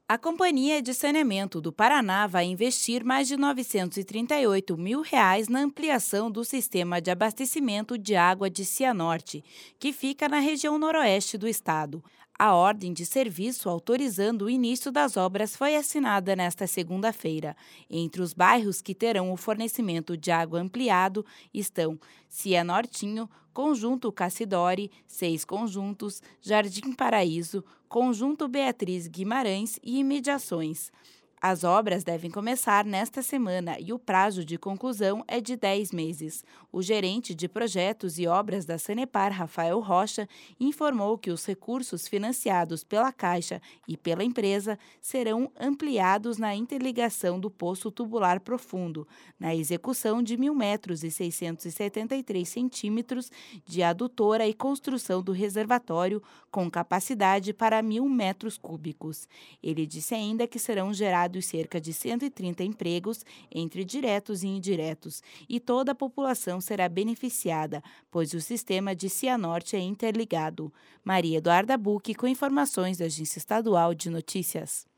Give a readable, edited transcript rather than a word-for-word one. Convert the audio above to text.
A Companhia de Saneamento do Paraná vai investir mais de R$ 938 mil na ampliação do sistema de abastecimento de água de Cianorte, que fica na região noroeste do estado. A ordem de serviço autorizando o início das obras foi assinada nesta segunda-feira. Entre os bairros que terão o fornecimento de água ampliado estão Cianortinho, Conjunto Cassidori, 6 conjuntos, Jardim Paraíso, Conjunto Beatriz Guimarães e imediações. As obras devem começar nesta semana e o prazo de conclusão é de 10 meses. O gerente de projetos e obras da Sanepar, Rafael Rocha, informou que os recursos financiados pela Caixa e pela empresa serão ampliados na interligação do poço tubular profundo, na execução de 1.000 metros e 673 centímetros de adutora e construção do reservatório com capacidade para 1.000 metros cúbicos. Ele disse ainda que serão gerados cerca de 130 empregos, entre diretos e indiretos, e toda a população será beneficiada, pois o sistema de Cianorte é interligado. Maria Eduarda Bucchi, com informações da Agência Estadual de Notícias.